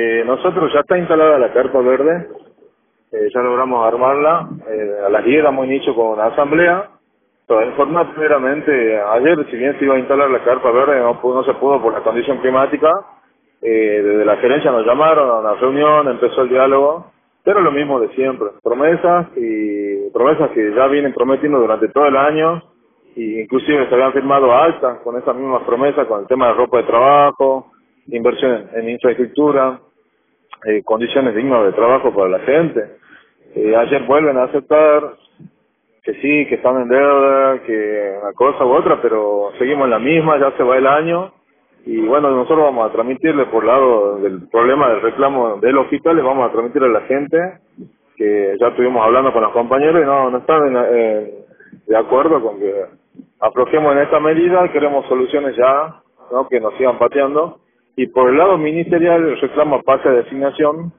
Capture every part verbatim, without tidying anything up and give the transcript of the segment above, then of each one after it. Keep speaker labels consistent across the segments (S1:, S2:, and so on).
S1: Eh, nosotros ya está instalada la carpa verde, eh, ya logramos armarla, eh, a las diez damos inicio con una asamblea. Para informar primeramente, ayer si bien se iba a instalar la carpa verde, no, pudo- no se pudo por la condición climática. Eh, desde la gerencia nos llamaron a una reunión, empezó el diálogo, pero lo mismo de siempre, promesas y promesas que ya vienen prometiendo durante todo el año, y inclusive se habían firmado actas con esas mismas promesas, con el tema de ropa de trabajo, inversión en, en infraestructura, eh, condiciones dignas de trabajo para la gente. Eh, ayer vuelven a aceptar que sí, que están en deuda, que una cosa u otra, pero seguimos en la misma, ya se va el año, y bueno, nosotros vamos a transmitirle por lado del problema del reclamo del hospital, le vamos a transmitir a la gente que ya estuvimos hablando con los compañeros y no, no están en, eh, de acuerdo con que aflojemos en esta medida, queremos soluciones ya, no que nos sigan pateando, y por el lado ministerial el reclamo pase de designación.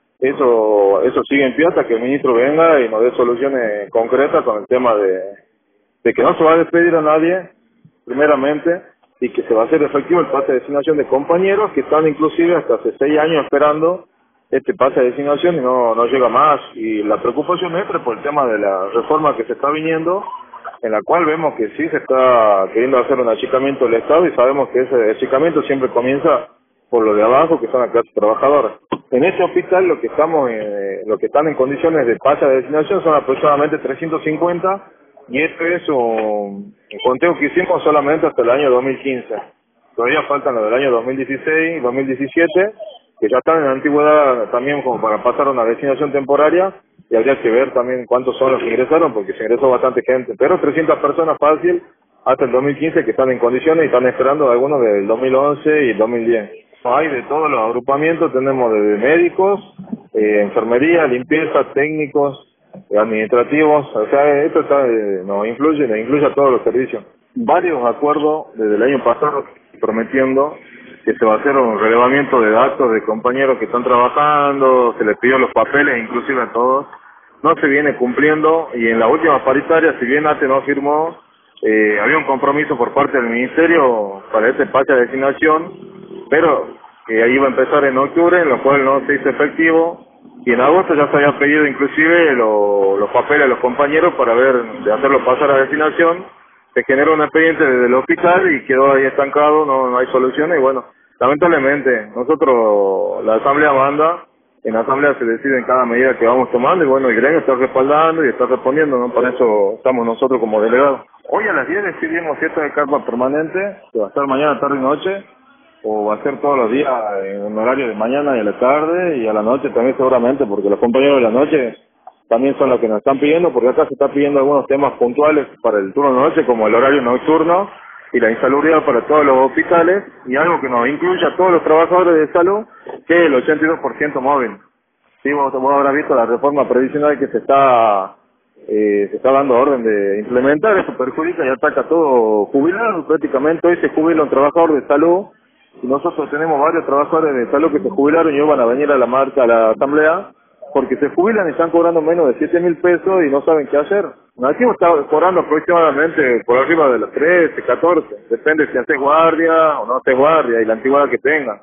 S1: Eso eso sigue en pie hasta que el ministro venga y nos dé soluciones concretas con el tema de, de que no se va a despedir a nadie, primeramente, y que se va a hacer efectivo el pase de designación de compañeros que están inclusive hasta hace seis años esperando este pase de designación y no, no llega más. Y la preocupación nuestra es por el tema de la reforma que se está viniendo, en la cual vemos que sí se está queriendo hacer un achicamiento del Estado y sabemos que ese achicamiento siempre comienza por lo de abajo, que son la clase trabajadora. En este hospital lo que estamos, eh, lo que están en condiciones de pase de designación son aproximadamente trescientos cincuenta, y esto es un, un conteo que hicimos solamente hasta el año dos mil quince. Todavía faltan los del año dos mil dieciséis, dos mil diecisiete, que ya están en la antigüedad también como para pasar a una designación temporaria, y habría que ver también cuántos son los que ingresaron, porque se ingresó bastante gente, pero trescientas personas fácil hasta el dos mil quince que están en condiciones y están esperando algunos del dos mil once y el dos mil diez. Hay de todos los agrupamientos, tenemos desde médicos, eh, enfermería, limpieza, técnicos, eh, administrativos, o sea, esto está, eh, nos influye, nos incluye a todos los servicios. Varios acuerdos desde el año pasado prometiendo que se va a hacer un relevamiento de datos de compañeros que están trabajando, se les pidió los papeles inclusive a todos, no se viene cumpliendo, y en la última paritaria, si bien ATE no firmó, eh, había un compromiso por parte del Ministerio para este pase de designación, pero que ahí iba a empezar en octubre, en lo cual no se hizo efectivo, y en agosto ya se había pedido inclusive lo, los papeles a los compañeros para ver, de hacerlo pasar a designación. Se generó un expediente desde el hospital y quedó ahí estancado, no, no hay soluciones, y bueno, lamentablemente, nosotros, la asamblea manda, en la asamblea se decide en cada medida que vamos tomando, y bueno, el gremio está respaldando y está respondiendo, ¿no? Por eso estamos nosotros como delegados. Hoy a las diez decidimos si esto es carpa permanente, que va a estar mañana, tarde y noche, o va a ser todos los días en un horario de mañana y a la tarde, y a la noche también seguramente, porque los compañeros de la noche también son los que nos están pidiendo, porque acá se está pidiendo algunos temas puntuales para el turno de noche, como el horario nocturno y la insalubridad para todos los hospitales, y algo que nos incluye a todos los trabajadores de salud, que es el ochenta y dos por ciento móvil. Sí, vos, vos habrás visto la reforma previsional que se está eh, se está dando orden de implementar. Eso perjudica y ataca a todo jubilado. Prácticamente hoy se jubila un trabajador de salud, y nosotros tenemos varios trabajadores de salud que se jubilaron y hoy van a venir a la marcha, a la asamblea, porque se jubilan y están cobrando menos de siete mil pesos y no saben qué hacer. Aquí está cobrando aproximadamente por arriba de los trece, catorce, depende si haces guardia o no haces guardia y la antigüedad que tengan.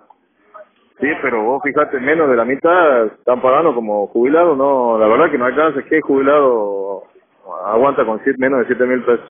S1: Sí, pero vos fijate, menos de la mitad están pagando como jubilados, no, la verdad que no alcanza, que jubilado aguanta con siete, menos de siete mil pesos.